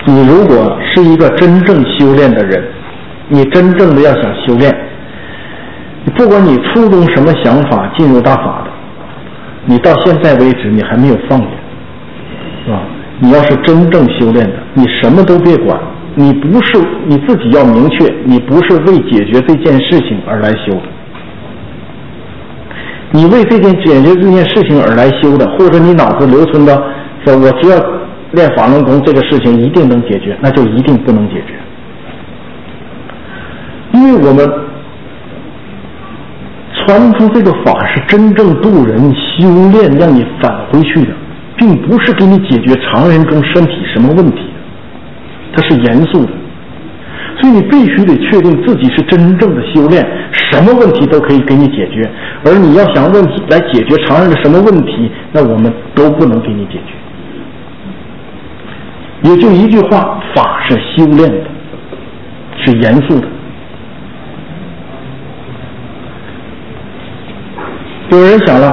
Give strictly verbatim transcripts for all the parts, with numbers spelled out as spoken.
你如果是一个真正修炼的人，你真正的要想修炼，不管你初中什么想法进入大法的，你到现在为止你还没有放下，是吧？你要是真正修炼的，你什么都别管，你不是你自己要明确，你不是为解决这件事情而来修的，你为这件解决这件事情而来修的，或者你脑子留存的说我只要练法轮功这个事情一定能解决，那就一定不能解决。因为我们传出这个法是真正度人修炼让你返回去的，并不是给你解决常人中身体什么问题，它是严肃的。所以你必须得确定自己是真正的修炼，什么问题都可以给你解决，而你要想问题来解决常人的什么问题，那我们都不能给你解决。也就一句话，法是修炼的，是严肃的。有人想了，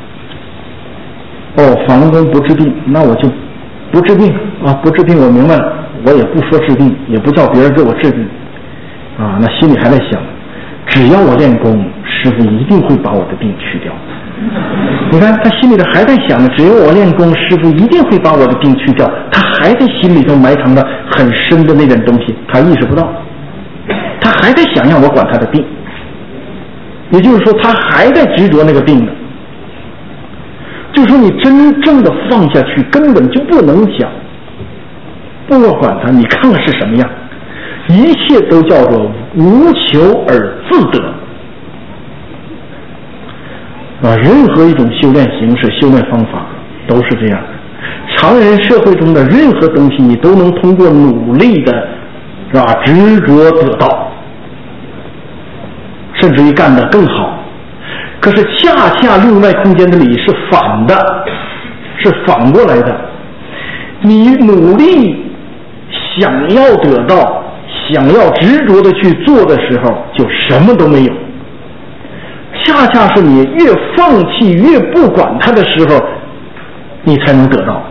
哦，法轮功不治病，那我就不治病啊，不治病我明白了，我也不说治病，也不叫别人给我治病啊，那心里还在想，只要我练功，师父一定会把我的病去掉。你看他心里头还在想呢，只有我练功，师父一定会把我的病去掉，他还在心里头埋藏着很深的那点东西，他意识不到，他还在想让我管他的病，也就是说他还在执着那个病呢。就说你真正的放下去，根本就不能想，不管他，你看看是什么样，一切都叫做无求而自得啊！任何一种修炼形式、修炼方法都是这样的。常人社会中的任何东西，你都能通过努力的，是吧？执着得到，甚至于干得更好。可是恰恰另外空间的理是反的，是反过来的。你努力想要得到，想要执着的去做的时候，就什么都没有。恰恰是你越放弃越不管它的时候，你才能得到，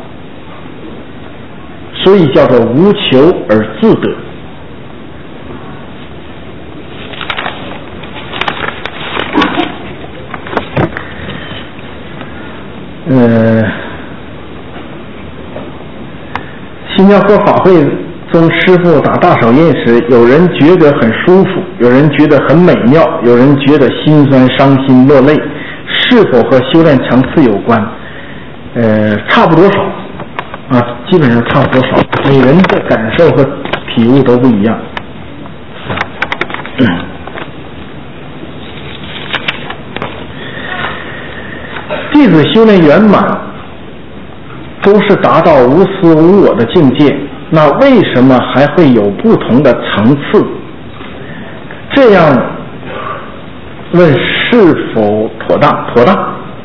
所以叫做无求而自得。呃，新加坡法会中师父打大手印时，有人觉得很舒服，有人觉得很美妙，有人觉得心酸伤心落泪，是否和修炼层次有关？呃，差不多少啊，基本上差不多少，每人的感受和体悟都不一样。嗯弟子修炼圆满，都是达到无私无我的境界，那为什么还会有不同的层次？这样问是否妥当？妥当。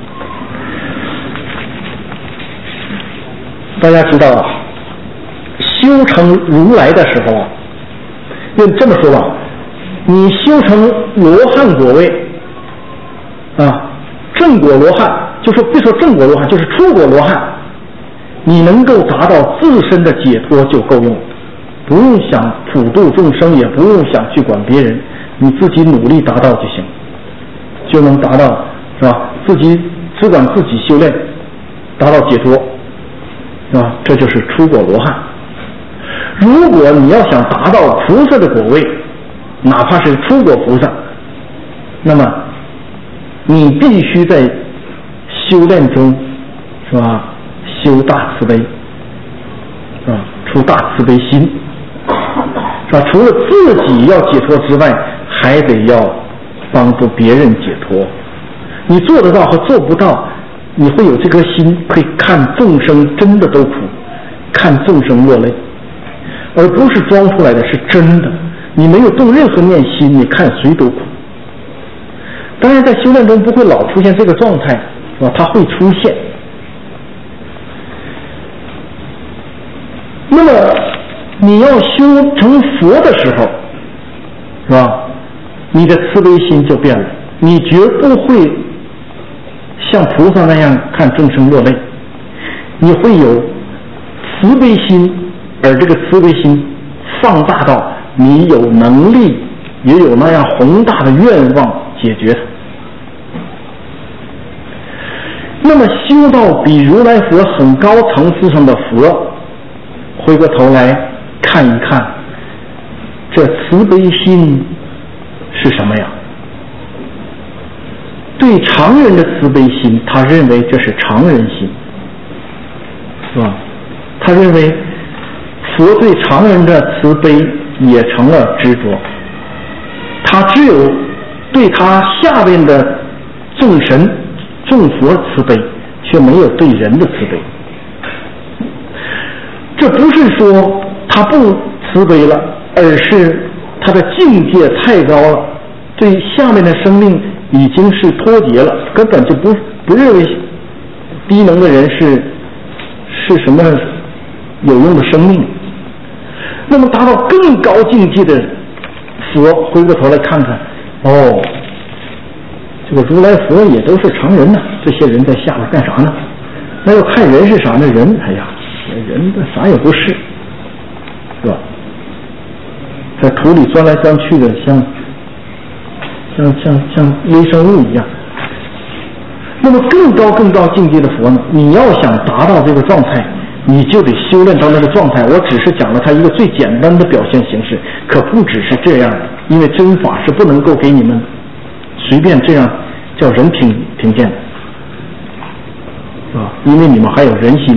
大家知道啊，修成如来的时候啊，就这么说吧，你修成罗汉果位啊，正果罗汉，就说别说正果罗汉，就是出果罗汉，你能够达到自身的解脱就够用，不用想普度众生，也不用想去管别人，你自己努力达到就行，就能达到，是吧？自己只管自己修炼，达到解脱，是吧？这就是出果罗汉。如果你要想达到菩萨的果位，哪怕是出果菩萨，那么你必须在修炼中，是吧？修大慈悲，是吧？出大慈悲心，是吧？除了自己要解脱之外，还得要帮助别人解脱。你做得到和做不到，你会有这颗心，可以看众生真的都苦，看众生落泪，而不是装出来的，是真的。你没有动任何念心，你看谁都苦。当然，在修炼中不会老出现这个状态，是吧？它会出现。那么，你要修成佛的时候，是吧？你的慈悲心就变了，你绝不会像菩萨那样看众生落泪，你会有慈悲心， 而这个慈悲心放大到你有能力，也有那样宏大的愿望解决它。那么修到比如来佛很高层次上的佛，回过头来看一看，这慈悲心是什么呀？对常人的慈悲心，他认为这是常人心，是吧？他认为佛对常人的慈悲也成了执着，他只有对他下边的众神众佛慈悲，却没有对人的慈悲。这不是说他不慈悲了，而是他的境界太高了，对下面的生命已经是脱节了，根本就不不认为低能的人是是什么有用的生命。那么达到更高境界的佛，回过头来看看，哦，这个如来佛也都是常人呢，这些人在下边干啥呢？那要看人是啥呢？人，哎呀，人啥也不是，是吧？在土里钻来钻去的，像像像像微生物一样。那么更高更高境界的佛呢？你要想达到这个状态，你就得修炼到那个状态。我只是讲了它一个最简单的表现形式，可不只是这样的，因为真法是不能够给你们随便这样叫人听听见的，是吧？因为你们还有人心。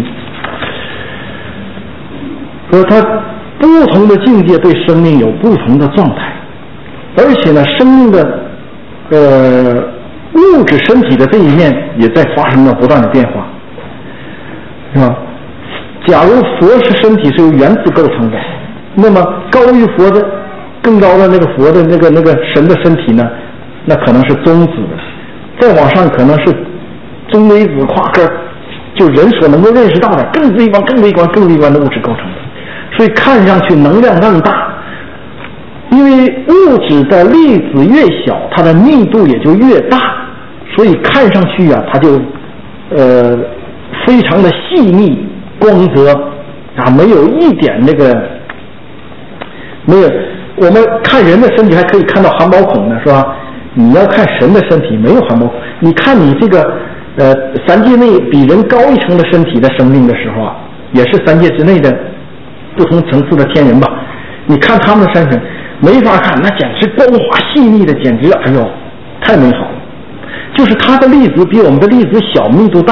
说他不同的境界对生命有不同的状态，而且呢，生命的呃物质身体的这一面也在发生着不断的变化，是吧？假如佛是身体是由原子构成的，那么高于佛的更高的那个佛的那个那个神的身体呢，那可能是中子的，再往上可能是中微子、夸克，就人所能够认识到的更微观、更微观、更微观的物质构成的。所以看上去能量更大，因为物质的粒子越小，它的密度也就越大，所以看上去啊，它就呃非常的细腻、光泽啊，没有一点那个没有。我们看人的身体还可以看到汗毛孔呢，是吧？你要看神的身体没有汗毛孔，你看你这个呃三界内比人高一层的身体的生命的时候啊，也是三界之内的不同层次的天人吧，你看他们的身体没法看，那简直光滑细腻的，简直哎呦太美好了。就是它的粒子比我们的粒子小，密度大，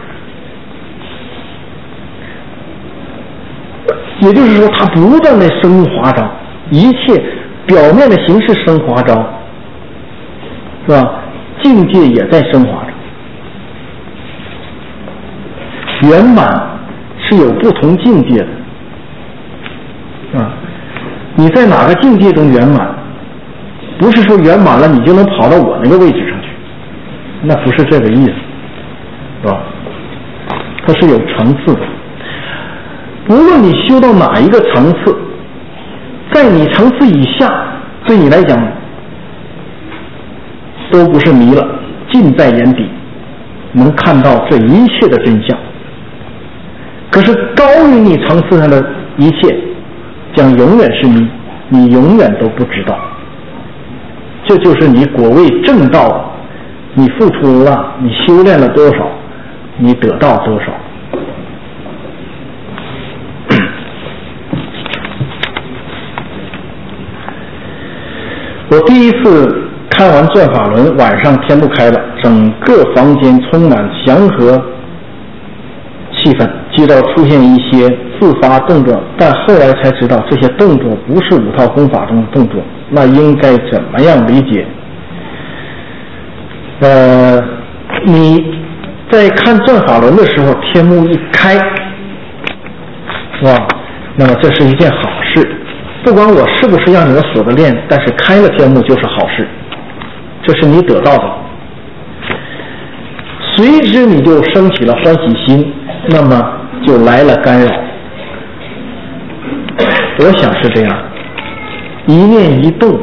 也就是说它不断的升华着，一切表面的形式升华着，是吧？境界也在升华着。圆满是有不同境界的啊，你在哪个境界中圆满，不是说圆满了你就能跑到我那个位置上去，那不是这个意思，是吧？它是有层次的。无论你修到哪一个层次，在你层次以下，对你来讲都不是迷了，尽在眼底，能看到这一切的真相。可是高于你层次上的一切将永远是迷，你永远都不知道。这就是你果位正道，你付出了，你修炼了多少，你得到多少。我第一次看完转法轮，晚上天不开了，整个房间充满祥和气氛，接着出现一些自发动作，但后来才知道这些动作不是五套功法中的动作，那应该怎么样理解？呃，你在看转法轮的时候，天幕一开，是吧？那么这是一件好事。不管我是不是让你们锁着练，但是开了天幕就是好事，这是你得到的。随之你就升起了欢喜心，那么就来了干扰。我想是这样，一念一动。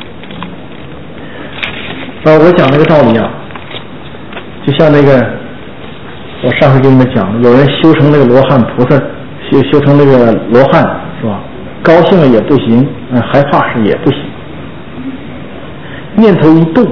啊，我讲那个道理啊，就像那个我上次给你们讲，有人修成那个罗汉菩萨，修修成那个罗汉。 是吧？高兴了也不行，嗯，害怕时也不行。念头一动，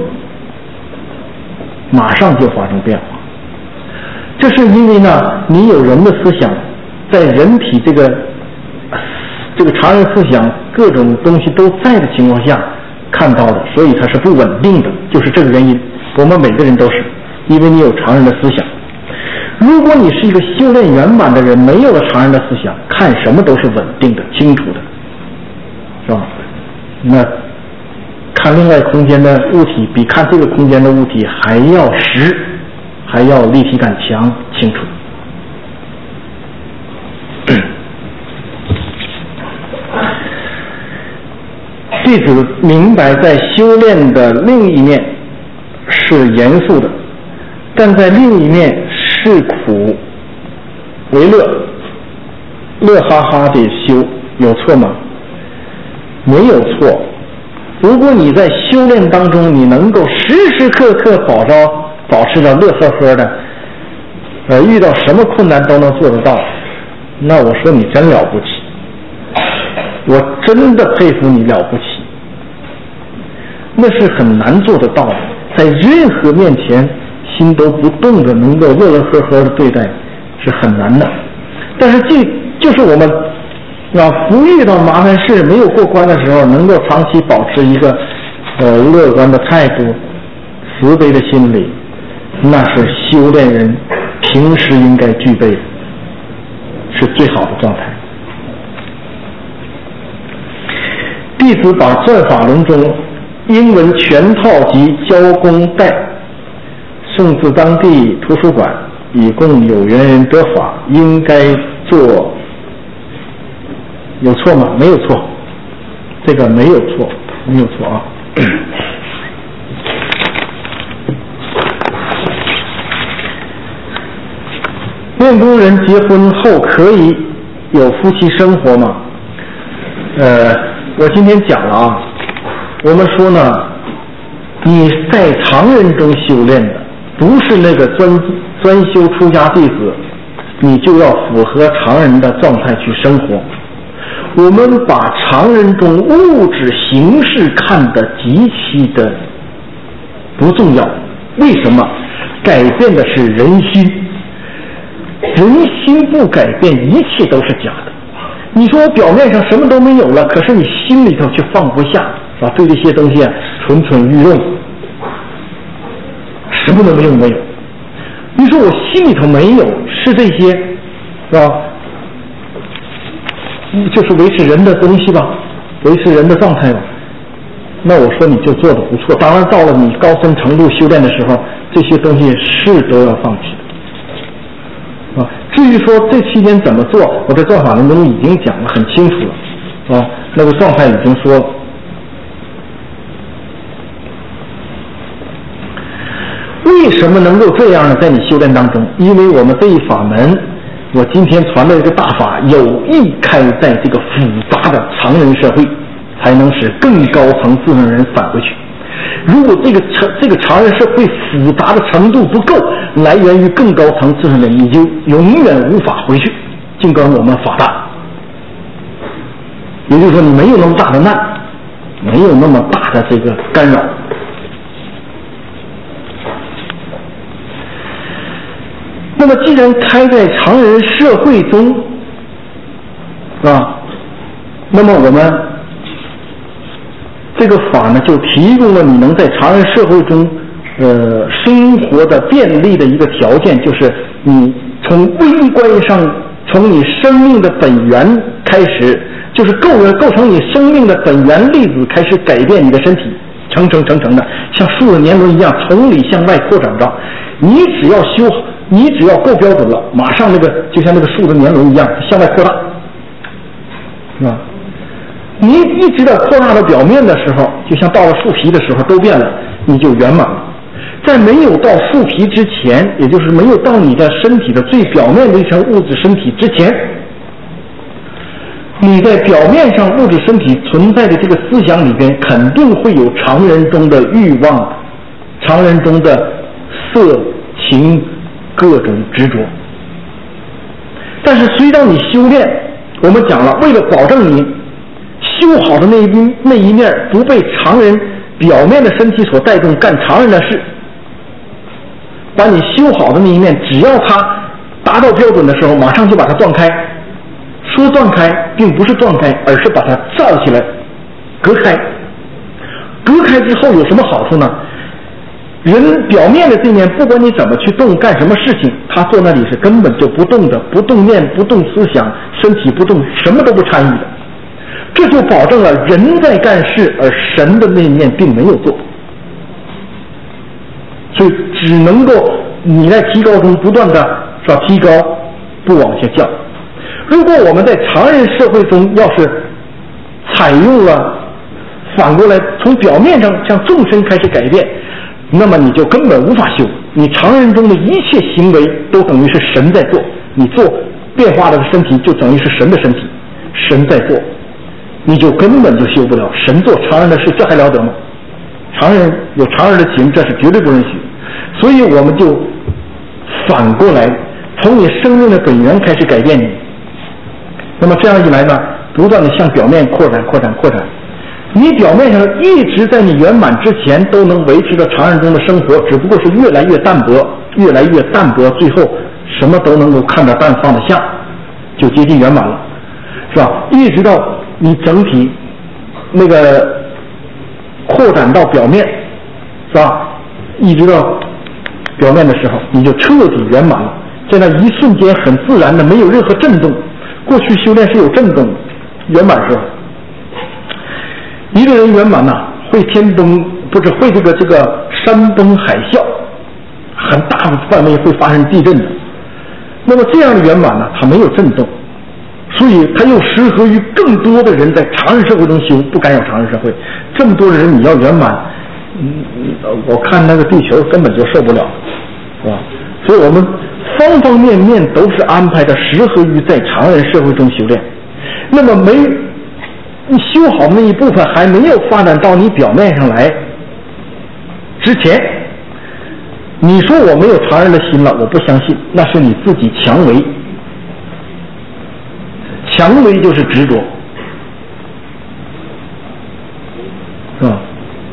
马上就发生变化。这是因为呢，你有人的思想，在人体这个这个常人思想各种东西都在的情况下看到的，所以它是不稳定的，就是这个原因。我们每个人都是，因为你有常人的思想。如果你是一个修炼圆满的人，没有了常人的思想，看什么都是稳定的、清楚的，是吧？那看另外空间的物体，比看这个空间的物体还要实，还要立体感强、清楚。弟子明白，在修炼的另一面是严肃的，但在另一面是苦为乐，乐哈哈的修，有错吗？没有错。如果你在修炼当中，你能够时时刻刻保着保持着乐呵呵的，呃，遇到什么困难都能做得到，那我说你真了不起，我真的佩服你了不起。那是很难做得到的，在任何面前心都不动的，能够乐乐呵呵的对待，是很难的。但是这就是我们啊，不遇到麻烦事、没有过关的时候，能够长期保持一个呃乐观的态度、慈悲的心理，那是修炼人平时应该具备的，是最好的状态。弟子把《转法轮》中英文全套及交公带送至当地图书馆，以供有缘人得法，应该做。有错吗？没有错，这个没有错，没有错啊。练功人结婚后可以有夫妻生活吗？呃，我今天讲了啊，我们说呢，你在常人中修炼的，不是那个专专修出家弟子，你就要符合常人的状态去生活。我们把常人中物质形式看得极其的不重要，为什么？改变的是人心，人心不改变，一切都是假的。你说我表面上什么都没有了，可是你心里头却放不下，是吧？对这些东西啊蠢蠢欲动，什么都没有没有。你说我心里头没有，是这些，是吧？就是维持人的东西吧，维持人的状态吧。那我说你就做得不错。当然，到了你高深程度修炼的时候，这些东西是都要放弃的。啊，至于说这期间怎么做，我在《转法轮》中已经讲得很清楚了。啊，那个状态已经说了。为什么能够这样呢？在你修炼当中，因为我们这一法门。我今天传的这个大法，有意开在这个复杂的常人社会，才能使更高层次的人返回去。如果这个常这个常人社会复杂的程度不够，来源于更高层次的人，你就永远无法回去。尽管我们法大，也就是说，你没有那么大的难，没有那么大的这个干扰。那么既然开在常人社会中啊，那么我们这个法呢，就提供了你能在常人社会中呃生活的便利的一个条件，就是你从微观上，从你生命的本源开始，就是构构成你生命的本源粒子开始改变你的身体，层层层层的像树的年轮一样从里向外扩展着。你只要修好，你只要够标准了，马上那个就像那个树的年轮一样向外扩大，是吧？你一直到扩大到表面的时候，就像到了树皮的时候都变了，你就圆满了。在没有到树皮之前，也就是没有到你的身体的最表面的一层物质身体之前，你在表面上物质身体存在的这个思想里边，肯定会有常人中的欲望，常人中的色情各种执着。但是随着你修炼， 我们讲了，为了保证你修好的那一那一面不被常人表面的身体所带动干常人的事，把你修好的那一面，只要它达到标准的时候，马上就把它断开。说断开并不是断开，而是把它罩起来，隔开。隔开之后有什么好处呢？人表面的这面，不管你怎么去动，干什么事情，他坐那里是根本就不动的，不动念，不动思想，身体不动，什么都不参与的。这就保证了人在干事，而神的那面并没有做。所以只能够你在提高中不断的是吧提高，不往下降。如果我们在常人社会中要是采用了反过来从表面上向众生开始改变，那么你就根本无法修。你常人中的一切行为都等于是神在做，你做变化的身体就等于是神的身体，神在做，你就根本就修不了。神做常人的事，这还了得吗？常人有常人的情，这是绝对不允许。所以我们就反过来从你生命的本源开始改变你。那么这样一来呢，不断的向表面扩展扩展扩展，你表面上一直在你圆满之前都能维持着常人中的生活，只不过是越来越淡薄，越来越淡薄，最后什么都能够看得淡放得下，就接近圆满了，是吧？一直到你整体那个扩展到表面，是吧？一直到表面的时候，你就彻底圆满了，在那一瞬间很自然的，没有任何震动。过去修炼是有震动，圆满时候，一个人圆满呐、啊，会天崩，不是会这个这个山崩海啸，很大的范围会发生地震的。那么这样的圆满呢，它没有震动，所以它又适合于更多的人在常人社会中修，不敢有常人社会。这么多的人你要圆满，嗯，我看那个地球根本就受不了，是吧？所以我们方方面面都是安排的适合于在常人社会中修炼。那么没你修好那一部分还没有发展到你表面上来之前，你说我没有常人的心了，我不相信，那是你自己强为。强为就是执着，是吧？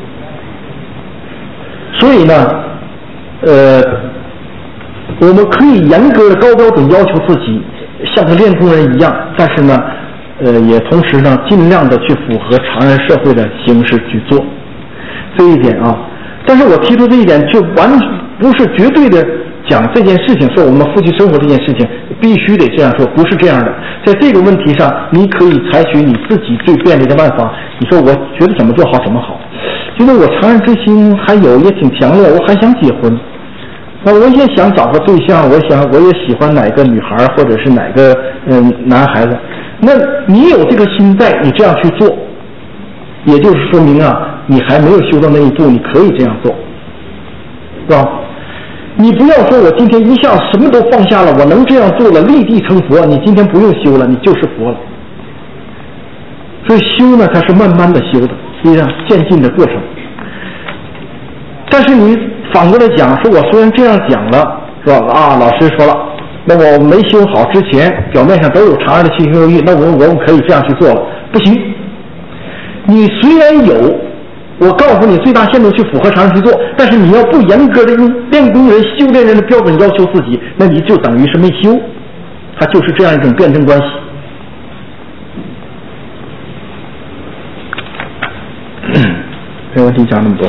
所以呢，呃，我们可以严格的高标准要求自己，像个练功人一样，但是呢，呃，也同时呢，尽量的去符合常人社会的形式去做这一点啊。但是我提出这一点，就完不是绝对的讲这件事情，说我们夫妻生活这件事情必须得这样说，不是这样的。在这个问题上，你可以采取你自己最便利的办法。你说我觉得怎么做好怎么好，觉得我常人之心还有也挺强烈，我还想结婚。那我也想找个对象，我想我也喜欢哪个女孩或者是哪个嗯男孩子。那你有这个心在，你这样去做，也就是说明啊，你还没有修到那一步，你可以这样做，是吧？你不要说我今天一下什么都放下了，我能这样做了，立地成佛。你今天不用修了，你就是佛了。所以修呢，它是慢慢的修的，实际上渐进的过程。但是你反过来讲，说我虽然这样讲了，是吧？啊，老师说了，那我没修好之前，表面上都有常人的七情六欲，那我我们可以这样去做了，不行。你虽然有，我告诉你最大限度去符合常人去做，但是你要不严格的用练功人、修炼人的标准要求自己，那你就等于是没修，它就是这样一种辩证关系。这个问题讲那么多。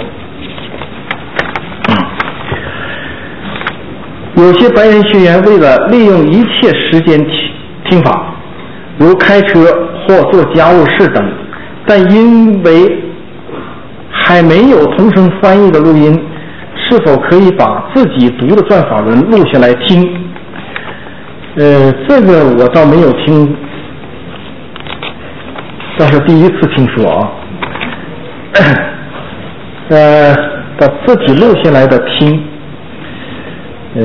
有些白人学员为了利用一切时间听听法，如开车或做家务事等，但因为还没有同声翻译的录音，是否可以把自己读的转法轮录下来听？呃，这个我倒没有听，倒是第一次听说啊。呃，把自己录下来的听。呃，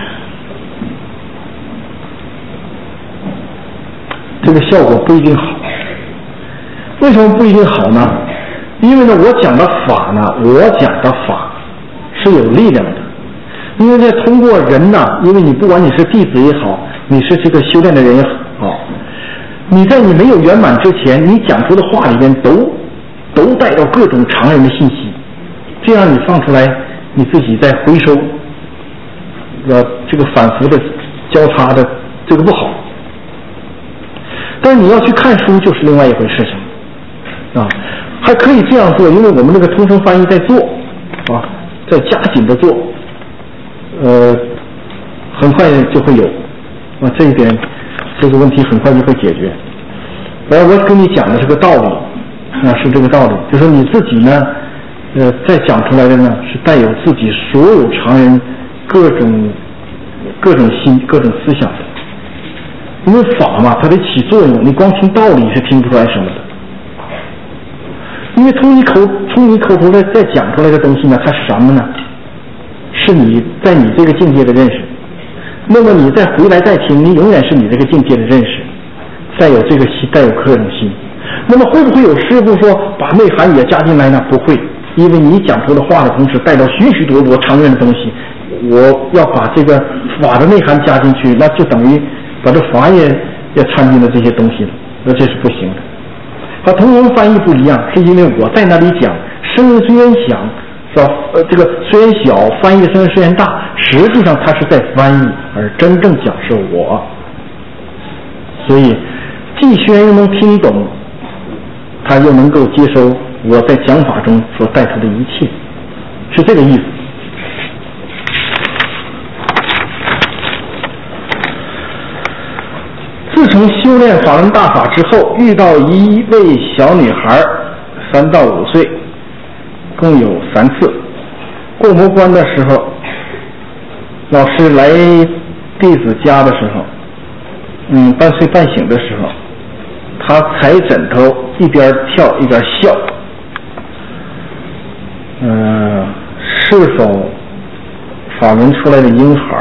这个效果不一定好。为什么不一定好呢？因为呢，我讲的法呢，我讲的法是有力量的。因为在通过人呢，因为你不管你是弟子也好，你是这个修炼的人也好， 你在你没有圆满之前，你讲出的话里边都都带有各种常人的信息，这样你放出来，你自己再回收，呃，这个反复的交叉的这个不好。但是你要去看书，就是另外一回事情啊。还可以这样做，因为我们那个通声翻译在做啊，在加紧的做，呃，很快就会有啊，这一点这个问题很快就会解决。而我跟你讲的这个道理啊，是这个道理，就是你自己呢，呃，再讲出来的呢，是带有自己所有常人各种各种心、各种思想的。因为法嘛，它得起作用，你光听道理是听不出来什么的。因为从你口从你口头来再讲出来的东西呢，它是什么呢？是你在你这个境界的认识。那么你再回来再听，你永远是你这个境界的认识，再有这个心，带有各种心。那么会不会有师父说把内涵也加进来呢？不会，因为你讲出的话的同时带到许许多多常人的东西，我要把这个法的内涵加进去，那就等于把这法也也掺进了这些东西了，那这是不行的。和同文翻译不一样，是因为我在那里讲，声音虽然响，是吧？呃，这个虽然小，翻译的声音虽然大，实际上它是在翻译，而真正讲是我。所以，既轩又能听懂，他又能够接收我在讲法中所带出的一切，是这个意思。自从修炼法轮大法之后，遇到一位小女孩，三到五岁，共有三次。过魔关的时候，老师来弟子家的时候，嗯，半睡半醒的时候，他踩枕头，一边跳一边笑。嗯、呃，是否法轮出来的婴孩？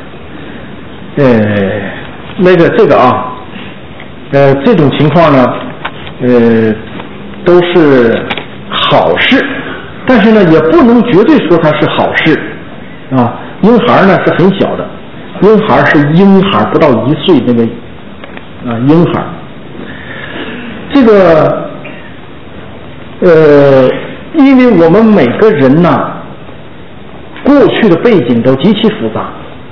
呃。那个这个啊，呃，这种情况呢，呃，都是好事，但是呢，也不能绝对说它是好事啊。婴孩呢是很小的，婴孩是婴孩，不到一岁那个啊婴孩。这个呃，因为我们每个人呢，过去的背景都极其复杂。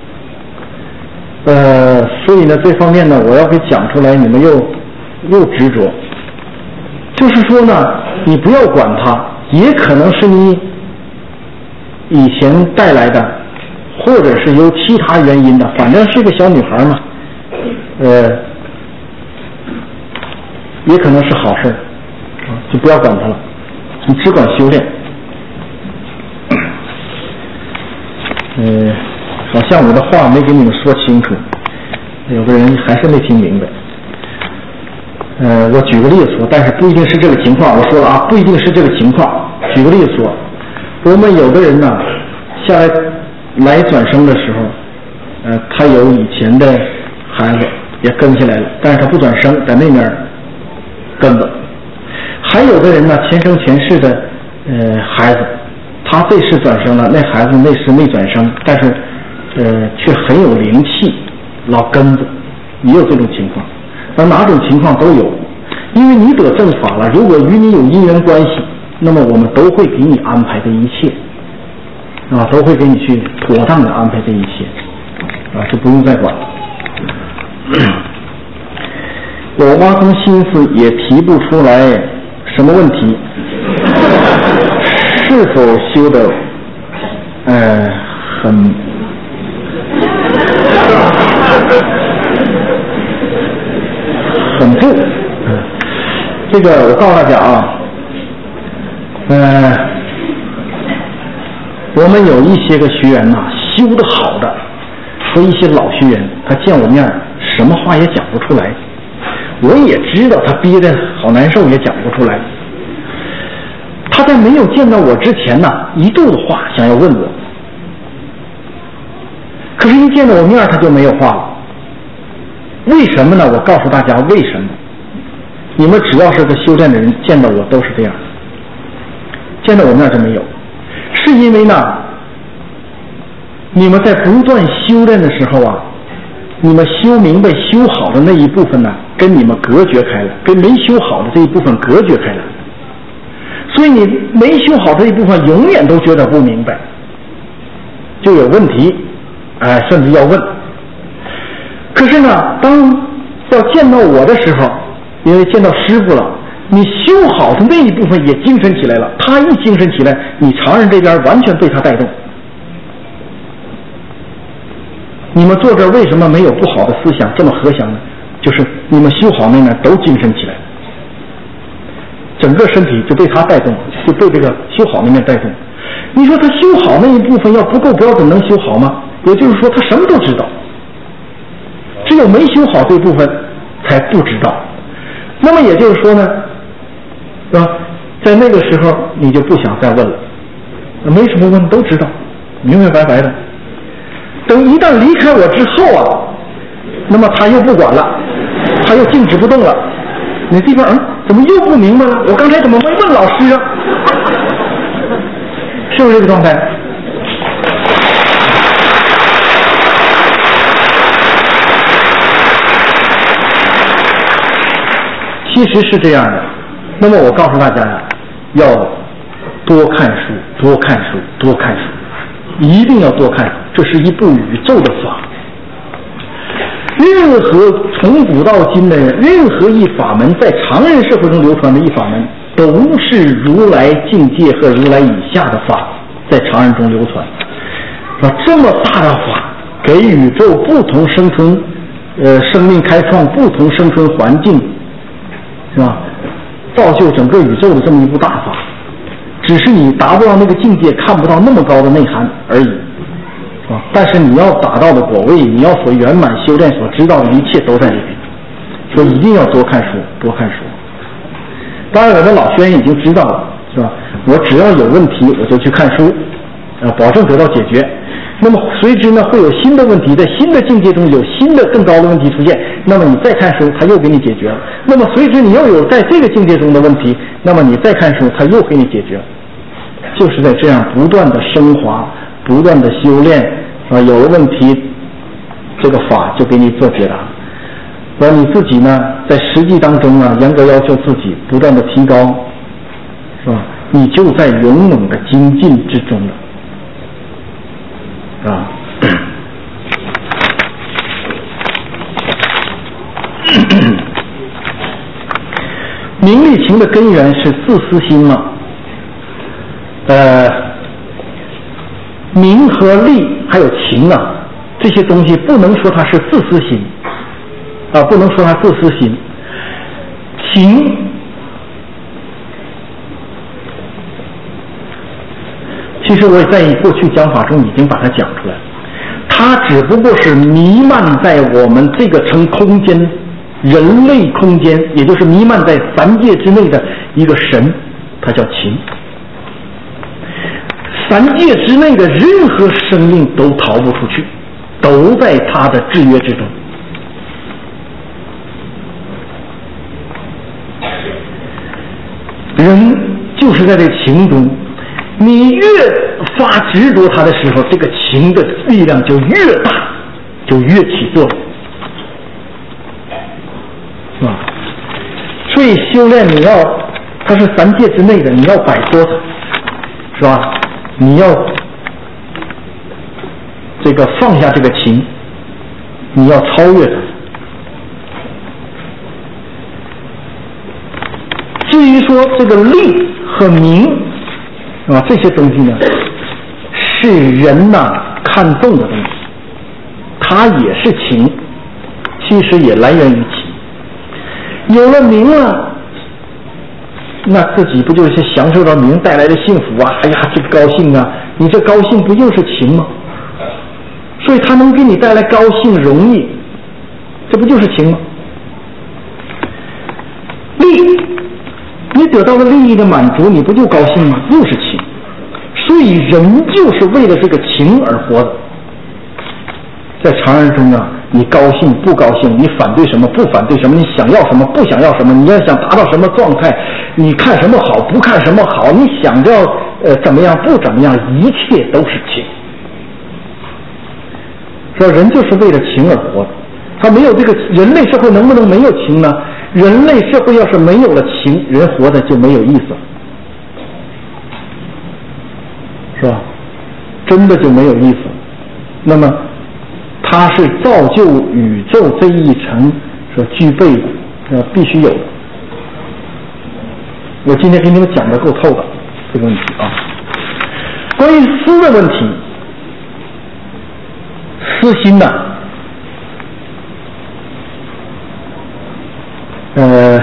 呃，所以呢，这方面呢，我要给讲出来，你们又又执着。就是说呢，你不要管它，也可能是你以前带来的，或者是由其他原因的，反正是个小女孩嘛，呃，也可能是好事啊，就不要管它了，你只管修炼。呃。好像我的话没给你们说清楚，有的人还是没听明白。呃，我举个例子说，但是不一定是这个情况。我说了啊，不一定是这个情况。举个例子说，我们有的人呢，下来来转生的时候，呃，他有以前的孩子也跟下来了，但是他不转生，在那面跟着。还有的人呢，前生前世的呃孩子，他这世转生了，那孩子那世没转生，但是。呃，却很有灵气，老跟着，也有这种情况，而哪种情况都有。因为你得正法了，如果与你有因缘关系，那么我们都会给你安排这一切，啊，都会给你去妥当的安排这一切，啊，就不用再管了。我挖空心思也提不出来什么问题，是否修的，呃，很。很不，嗯，这个我告诉大家啊，呃，我们有一些个学员呐、啊，修得好的，和一些老学员，他见我面什么话也讲不出来，我也知道他憋得好难受，也讲不出来。他在没有见到我之前呢，一肚子话想要问我，可是一见到我面他就没有话了。为什么呢？我告诉大家为什么。你们只要是个修炼的人，见到我都是这样，见到我面就没有，是因为呢，你们在不断修炼的时候啊， 你们修明白修好的那一部分呢，跟你们隔绝开了，跟没修好的这一部分隔绝开了。所以你没修好这一部分，永远都觉得不明白，就有问题，哎，甚至要问。可是呢，当要见到我的时候，因为见到师父了，你修好的那一部分也精神起来了。他一精神起来，你常人这边完全被他带动。你们坐这为什么没有不好的思想这么和祥呢？就是你们修好那面都精神起来，整个身体就被他带动，就被这个修好那面带动。你说他修好那一部分要不够标准能修好吗？也就是说他什么都知道，只有没修好这部分才不知道。那么也就是说呢，是吧？在那个时候你就不想再问了，没什么问，都知道，明明白白的。等一旦离开我之后啊，那么他又不管了，他又静止不动了。你这边嗯，怎么又不明白了？我刚才怎么没问老师啊？是不是这个状态？其实是这样的。那么我告诉大家呀，要多看书，多看书，多看书，一定要多看书。这是一部宇宙的法。任何从古到今的任何一法门，在常人社会中流传的一法门，都是如来境界和如来以下的法，在常人中流传。啊，这么大的法，给宇宙不同生存，呃，生命开创不同生存环境，是吧？造就整个宇宙的这么一部大法，只是你达不到那个境界，看不到那么高的内涵而已。但是你要达到的果位，你要所圆满修炼所知道的一切都在里面，所以一定要多看书，多看书。当然我的老学员已经知道了，是吧？我只要有问题我就去看书，呃，保证得到解决。那么随之呢会有新的问题，在新的境界中有新的更高的问题出现，那么你再看书他又给你解决了。那么随之你又有在这个境界中的问题，那么你再看书他又给你解决了。就是在这样不断的升华，不断的修炼，啊，有了问题，这个法就给你做解答。而你自己呢，在实际当中呢，严格要求自己，不断的提高，是吧？你就在勇猛的精进之中了，啊。名利情的根源是自私心嘛？呃，名和利还有情啊，这些东西不能说它是自私心啊，不能说它自私心。情，其实我也在过去讲法中已经把它讲出来，它只不过是弥漫在我们这个层空间。人类空间，也就是弥漫在三界之内的一个神，它叫情。三界之内的任何生命都逃不出去，都在它的制约之中。人就是在这个情中，你越发执着它的时候，这个情的力量就越大，就越起作用。啊，所以修炼你要，它是三界之内的，你要摆脱它，是吧？你要这个放下这个情，你要超越它。至于说这个利和名，啊，这些东西呢，是人呐看重的东西，它也是情，其实也来源于情。有了名了，那自己不就是享受到名带来的幸福啊？哎呀，这个高兴啊！你这高兴不又是情吗？所以它能给你带来高兴、容易，这不就是情吗？利，你得到了利益的满足，你不就高兴吗？又是情。所以人就是为了这个情而活的。在常人中啊，你高兴不高兴，你反对什么不反对什么，你想要什么不想要什么，你要想达到什么状态，你看什么好不看什么好，你想要呃怎么样不怎么样，一切都是情。说人就是为了情而活的， 他没有这个人类社会能不能没有情呢？人类社会要是没有了情，人活的就没有意思，是吧？真的就没有意思。那么它是造就宇宙这一层所具备的，呃，必须有的。我今天给你们讲的够透的这个问题啊。关于思的问题，思心呢，呃，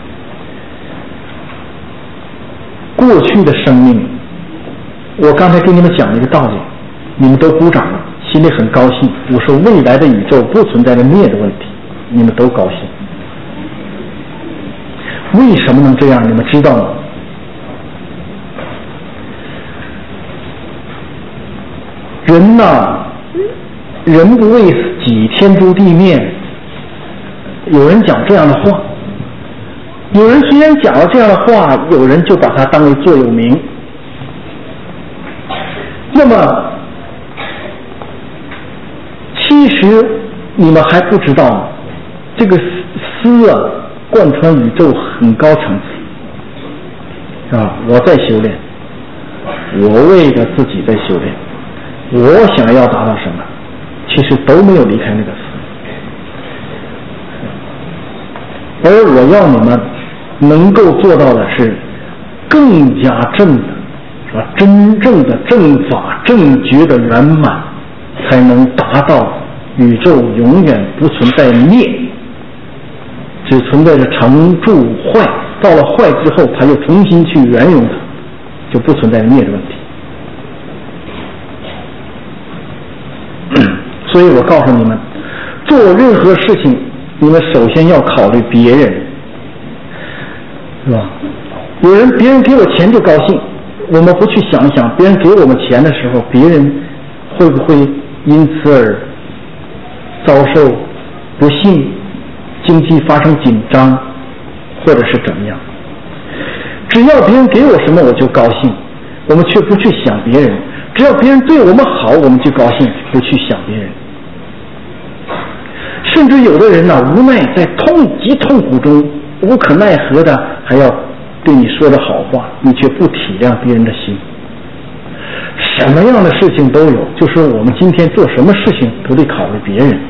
过去的生命，我刚才给你们讲了一个道理，你们都鼓掌了，心里很高兴。我说未来的宇宙不存在着灭的问题，你们都高兴。为什么能这样？你们知道吗？人呐，人不为己，天诛地灭。有人讲这样的话，有人虽然讲了这样的话，有人就把它当为座右铭。那么，其实你们还不知道，这个思啊，贯穿宇宙很高层次啊！我在修炼，我为着自己在修炼，我想要达到什么，其实都没有离开那个思。而我要你们能够做到的是更加正的，是吧？真正的正法正觉的圆满，才能达到宇宙永远不存在灭，只存在着成住坏，到了坏之后，它又重新去圆融它，就不存在灭的问题。所以我告诉你们，做任何事情，你们首先要考虑别人，是吧？有人别人给我钱就高兴，我们不去想一想，别人给我们钱的时候，别人会不会因此而遭受不幸，经济发生紧张，或者是怎么样？只要别人给我什么我就高兴，我们却不去想别人。只要别人对我们好，我们就高兴，不去想别人。甚至有的人呢、啊，无奈在痛极痛苦中无可奈何的，还要对你说着好话，你却不体谅别人的心。什么样的事情都有，就是我们今天做什么事情都得考虑别人。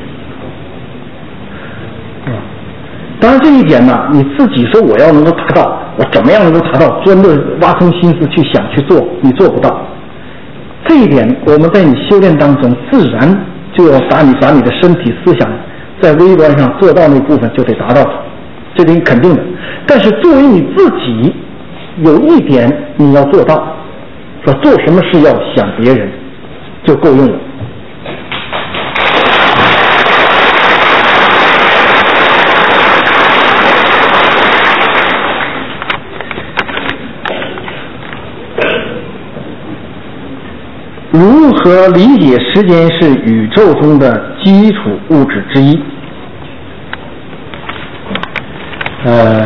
当然这一点呢，你自己说我要能够达到，我怎么样能够达到，专门挖空心思去想去做，你做不到。这一点我们在你修炼当中自然就要把你把你的身体思想在微观上做到那部分就得达到，这点肯定的。但是作为你自己，有一点你要做到，说做什么事要想别人，就够用了。如何理解时间是宇宙中的基础物质之一？呃，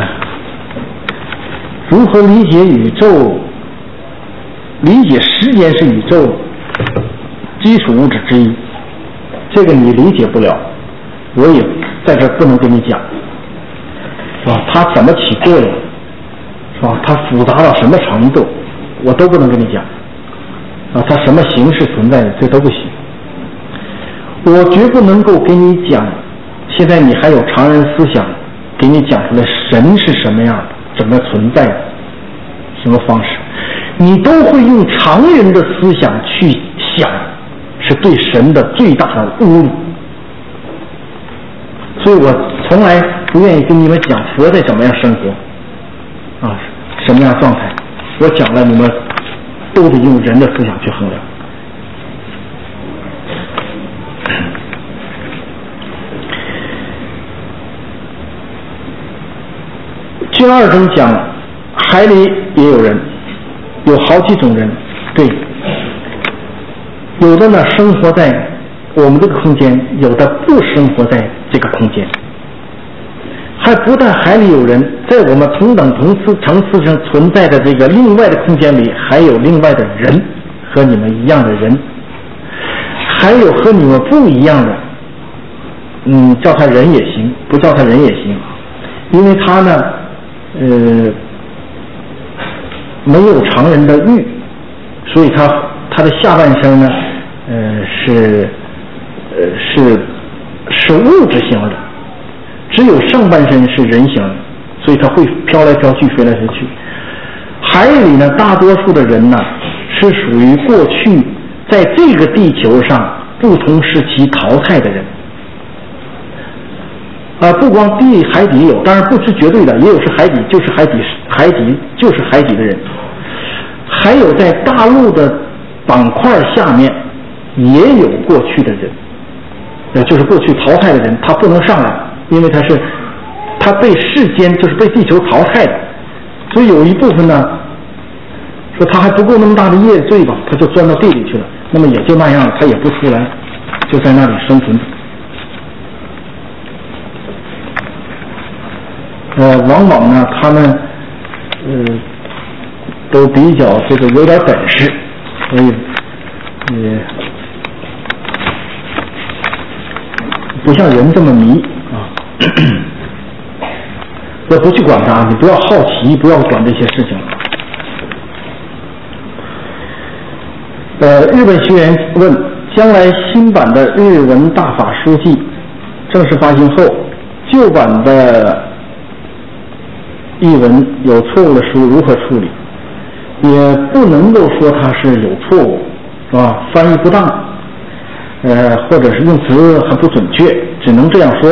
如何理解宇宙？理解时间是宇宙基础物质之一，这个你理解不了，我也在这不能跟你讲，是吧？它怎么起作用，是吧？它复杂到什么程度，我都不能跟你讲。啊，它什么形式存在的，这都不行。我绝不能够给你讲，现在你还有常人思想，给你讲出来神是什么样的，怎么存在的，什么方式，你都会用常人的思想去想，是对神的最大的侮辱。所以我从来不愿意跟你们讲佛在怎么样生活，啊，什么样状态，我讲了你们都得用人的思想去衡量。卷二中讲，海里也有人，有好几种人，对，有的呢生活在我们这个空间，有的不生活在这个空间。还不但海里有人，在我们同等同次层次上存在的这个另外的空间里，还有另外的人，和你们一样的人，还有和你们不一样的嗯，叫他人也行，不叫他人也行，因为他呢，呃，没有常人的欲，所以他他的下半身呢，呃，是呃是是物质型的，只有上半身是人形的，所以他会飘来飘去，飞来飞去。海里呢，大多数的人呢，是属于过去在这个地球上不同时期淘汰的人。啊，不光地海底有，当然不是绝对的，也有是海底就是海底海底就是海底的人，还有在大陆的板块下面也有过去的人，呃，就是过去淘汰的人，他不能上来，因为他是他被世间就是被地球淘汰的，所以有一部分呢，说他还不够那么大的业罪吧，他就钻到地里去了，那么也就那样，他也不出来，就在那里生存。呃，往往呢，他们呃都比较这个有点本事，所以也不像人这么迷啊。要不去管它，你不要好奇，不要管这些事情。呃，日本学员问：将来新版的日文大法书记正式发行后，旧版的译文有错误的书如何处理？也不能够说它是有错误，是吧？翻译不当，呃，或者是用词还不准确，只能这样说。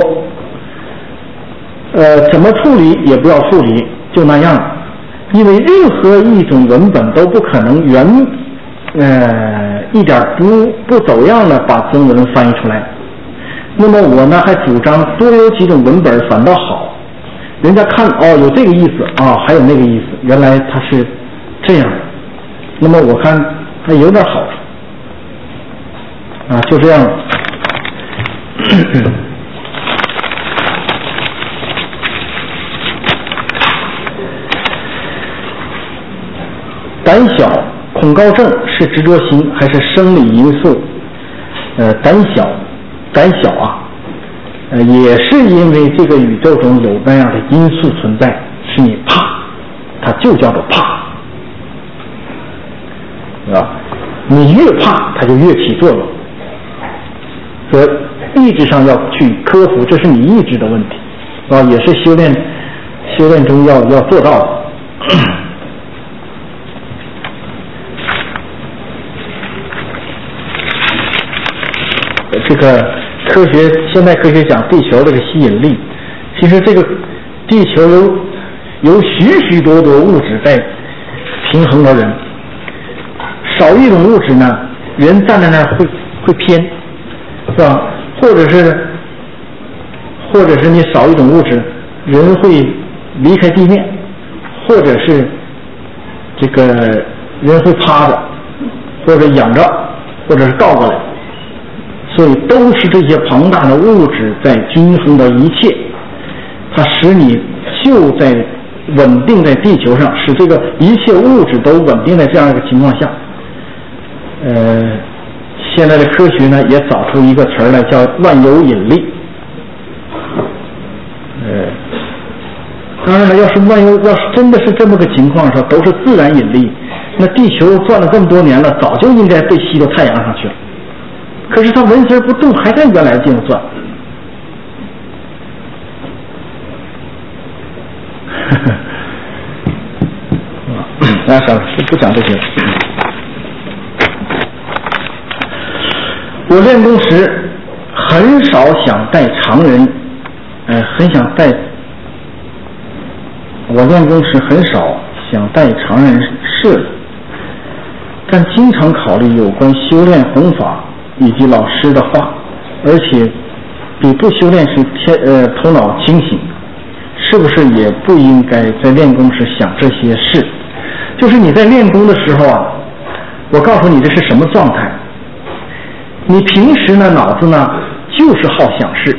呃，怎么处理也不要处理，就那样，因为任何一种文本都不可能原呃一点不不走样的把中文翻译出来。那么我呢还主张多有几种文本反倒好。人家看哦有这个意思啊、哦，还有那个意思，原来他是这样的，那么我看还有点好处啊，就这样。胆小恐高症是执着心还是生理因素？呃，胆小，胆小啊。呃，也是因为这个宇宙中有那样的因素存在，使你怕，它就叫做怕，是吧？你越怕，它就越起作用。所以意志上要去克服，这是你意志的问题，啊，也是修炼修炼中要要做到的。这个科学现代科学讲地球这个吸引力，其实这个地球有有许许多多物质在平衡着人，少一种物质呢，人站在那儿会会偏，是吧？或者是或者是你少一种物质，人会离开地面，或者是这个人会趴着，或者仰着，或者是倒过来。所以都是这些庞大的物质在均衡的一切，它使你就在稳定在地球上，使这个一切物质都稳定在这样一个情况下。呃，现在的科学呢也找出一个词儿来，叫万有引力。呃，当然了，要是万有要是真的是这么个情况上，都是自然引力，那地球转了这么多年了，早就应该被吸到太阳上去了。可是它纹丝不动，还在原来的地方转。那算了，不讲这些了。我练功时很少想带常人，呃，很想带。我练功时很少想带常人设理，但经常考虑有关修炼弘法以及老师的话，而且比不修炼时天呃头脑清醒，是不是也不应该在练功时想这些事？就是你在练功的时候啊，我告诉你这是什么状态。你平时呢脑子呢就是好想事，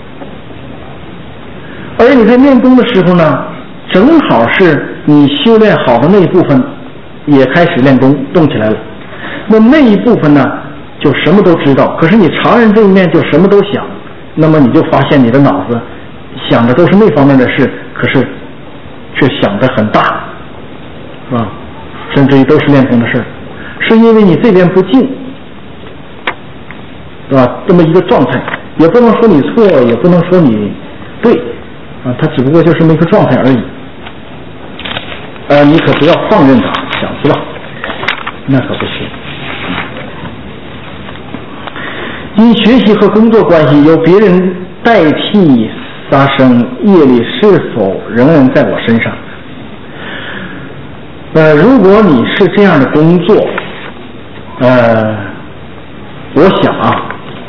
而你在练功的时候呢，正好是你修炼好的那一部分也开始练功动起来了，那那一部分呢就什么都知道，可是你常人这一面就什么都想， 那么你就发现你的脑子想的都是那方面的事，可是却想得很大，是吧？甚至于都是恋童的事，是因为你这边不进，是吧？这么一个状态，也不能说你错，也不能说你对，啊，它只不过就是这么一个状态而已。呃，你可不要放任它想去了，那可不行。因学习和工作关系由别人代替发生，业力是否仍然在我身上？呃，如果你是这样的工作，呃，我想啊，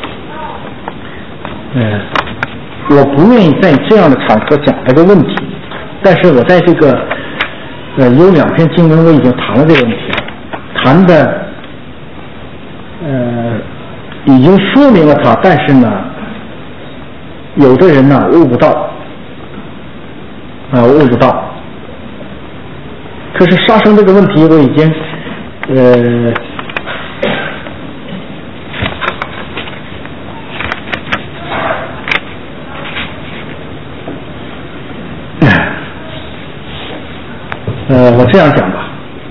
呃，我不愿意在这样的场合讲这个问题，但是我在这个呃有两篇经文我已经谈了这个问题了，谈的呃已经说明了它，但是呢，有的人呢悟不到，啊、呃、悟不到。可是杀生这个问题我已经呃呃我这样讲吧，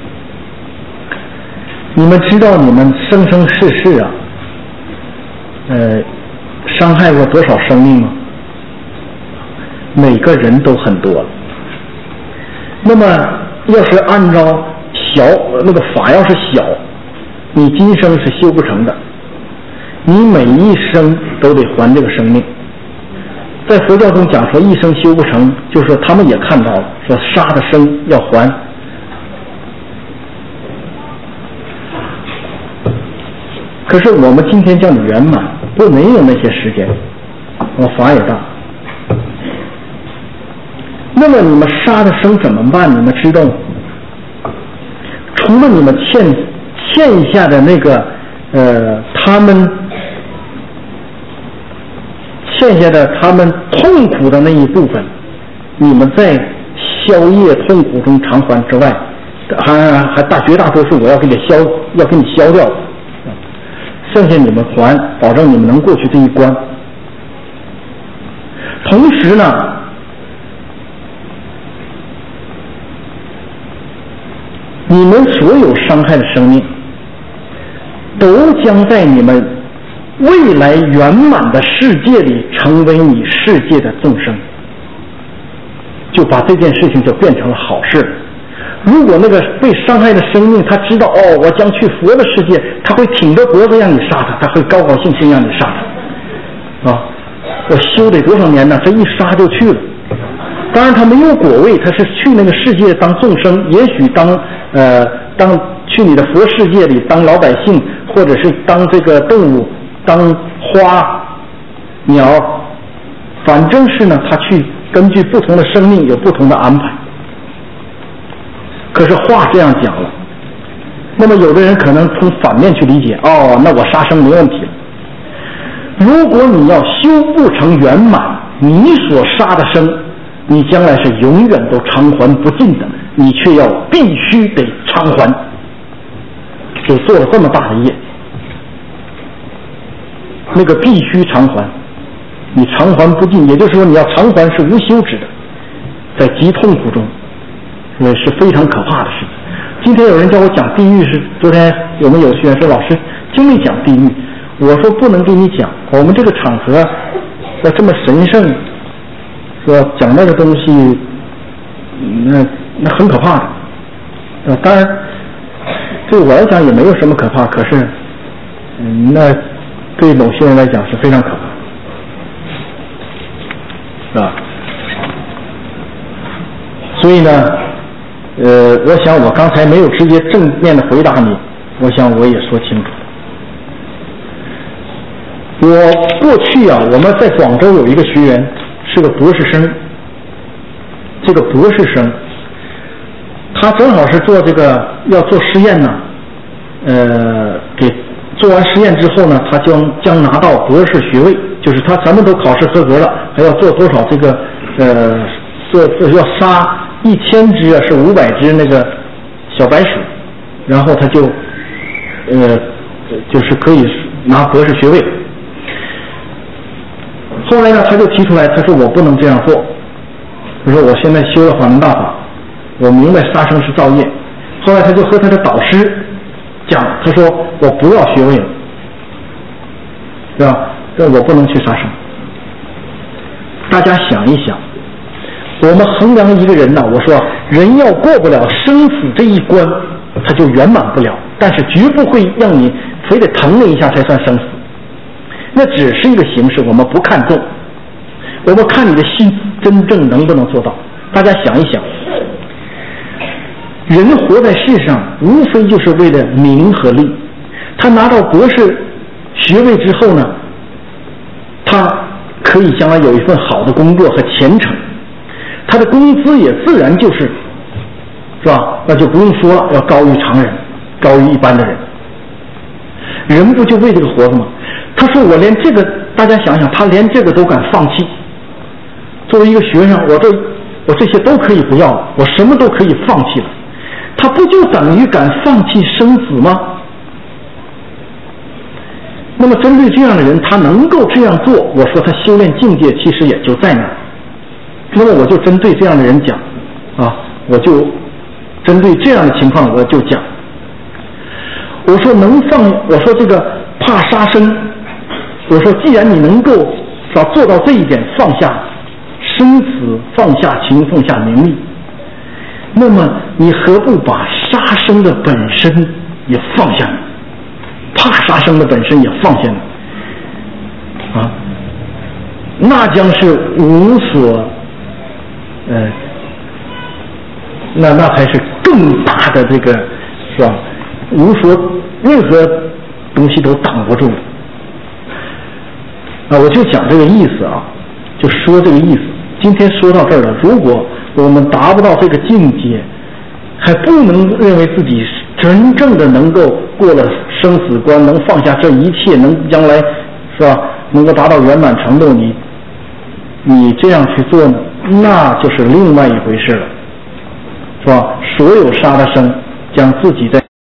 你们知道你们生生世世啊呃伤害过多少生命吗？每个人都很多。那么要是按照小那个法要是小，你今生是修不成的，你每一生都得还这个生命。在佛教中讲说一生修不成，就是说他们也看到了，说杀的生要还。可是我们今天叫你圆满，不没有那些时间，我法也大。那么你们杀的生怎么办？你们知道吗？除了你们欠欠下的那个呃，他们欠下的他们痛苦的那一部分，你们在消业痛苦中偿还之外，还还大绝大多数我要给你消，要给你消掉，剩下你们还，保证你们能过去这一关。同时呢，你们所有伤害的生命，都将在你们未来圆满的世界里成为你世界的众生，就把这件事情就变成了好事。如果那个被伤害的生命他知道哦，我将去佛的世界，他会挺着脖子让你杀他，他会高高兴兴让你杀他啊！我修得多少年呢？这一杀就去了。当然他没有果位，他是去那个世界当众生，也许当呃当去你的佛世界里当老百姓，或者是当这个动物，当花鸟，反正是呢他去根据不同的生命有不同的安排。可是话这样讲了，那么有的人可能从反面去理解，哦，那我杀生没问题了。如果你要修不成圆满，你所杀的生，你将来是永远都偿还不尽的，你却要必须得偿还，就做了这么大的业，那个必须偿还，你偿还不尽，也就是说你要偿还是无休止的，在极痛苦中，也是非常可怕的事情。今天有人叫我讲地狱，是昨天有没有学员说老师经历讲地狱，我说不能给你讲，我们这个场合要这么神圣，说讲那个东西，那那很可怕的。呃，当然对我来讲也没有什么可怕，可是，嗯，那对某些人来讲是非常可怕，是吧？所以呢，呃，我想我刚才没有直接正面的回答你，我想我也说清楚。我过去啊，我们在广州有一个学员是个博士生，这个博士生，他正好是做这个要做实验呢，呃，给做完实验之后呢，他将将拿到博士学位，就是他咱们都考试合格了，还要做多少这个呃，做要杀一千只啊，是五百只那个小白鼠，然后他就呃，就是可以拿博士学位。 后来呢，他就提出来，他说我不能这样做。他说我现在修了法门大法，我明白杀生是造业。后来他就和他的导师讲，他说我不要学位了，是吧？这我不能去杀生。大家想一想，我们衡量一个人呢，我说人要过不了生死这一关，他就圆满不了，但是绝不会让你非得疼你一下才算生死。那只是一个形式，我们不看重，我们看你的心真正能不能做到。大家想一想，人活在世上无非就是为了名和利，他拿到博士学位之后呢，他可以将来有一份好的工作和前程，他的工资也自然就是是吧，那就不用说了，要高于常人，高于一般的人。人不就为这个活着吗？他说我连这个，大家想想，他连这个都敢放弃。作为一个学生，我这我这些都可以不要了，我什么都可以放弃了，他不就等于敢放弃生死吗？那么针对这样的人，他能够这样做，我说他修炼境界其实也就在那儿。那么我就针对这样的人讲啊，我就针对这样的情况我就讲，我说能放，我说这个怕杀生，我说既然你能够要做到这一点，放下生死，放下情，放下名利，那么你何不把杀生的本身也放下呢？怕杀生的本身也放下呢？啊，那将是无所，呃，那那才是更大的这个，是吧？无所任何东西都挡不住的。啊，我就讲这个意思啊，就说这个意思。今天说到这儿了，如果我们达不到这个境界，还不能认为自己真正的能够过了生死关，能放下这一切，能将来是吧，能够达到圆满程度，你你这样去做呢，那就是另外一回事了，是吧？所有杀的生，将自己在